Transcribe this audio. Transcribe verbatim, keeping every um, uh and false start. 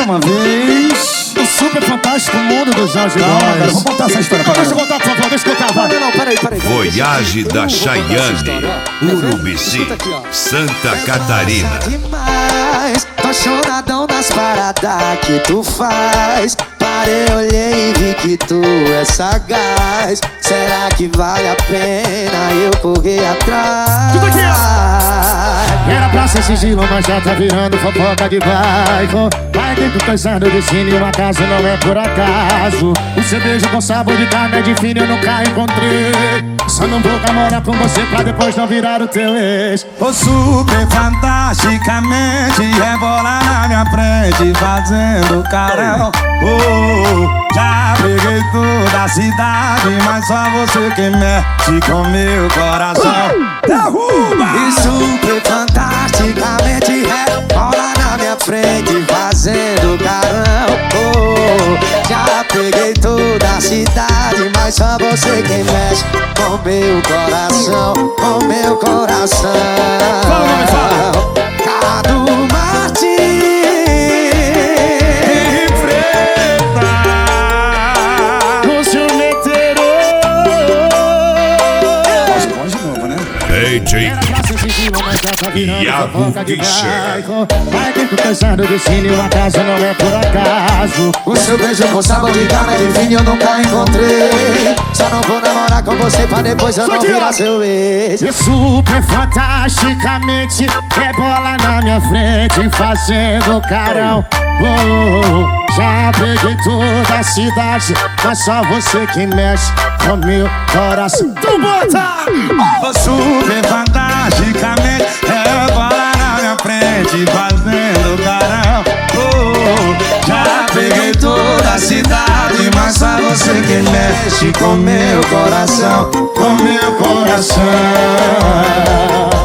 uma vez no super fantástico mundo do Jorge Góes. Vamos contar essa história pra Deixa eu contar, por favor, deixa eu contar. Não, não, peraí, peraí. Voyage da Chayane, Urubici, Santa Catarina. Demais, tô chonadão nas paradas que tu faz. Parei, olhei e vi que tu é sagaz. Será que vale a pena eu correr atrás? Tudo aqui, ó. Era pra ser sigilo, mas já tá virando fofoca de bairro. Vai dentro pensando de cine e uma casa não é por acaso. O seu beijo com sabor de carne é de fino, eu nunca encontrei. Só não vou namorar com você pra depois não virar o teu ex. Ô, super fantasticamente rebola na minha frente, fazendo carão. Oh, já peguei toda a cidade, mas só você que mexe com meu coração. Derruba! E super fantasticamente rebola na minha frente, fazendo carão. Oh, já peguei toda a cidade, mas só você que mexe com meu coração, com meu coração. Cadu Martins Enfrenta o seu meteoro. Pode de novo, né? D J Era pra ser sigilo, mas já tá virando Iago fofoca de Fischer. bairro. Vai dentro pensando de cine e uma casa não é por acaso. O seu beijo com sabor de carne de vinho eu nunca encontrei. Só não vou namorar com você pra depois eu não virar seu ex. E super fantasticamente rebola na minha frente, fazendo carão. Oh, já peguei toda a cidade, mas só você que mexe com meu coração. Tu bota! Ô, super fantasticamente rebola na minha frente, fazendo carão. Oh, já peguei toda a cidade, mas só você que mexe com meu coração, com meu coração.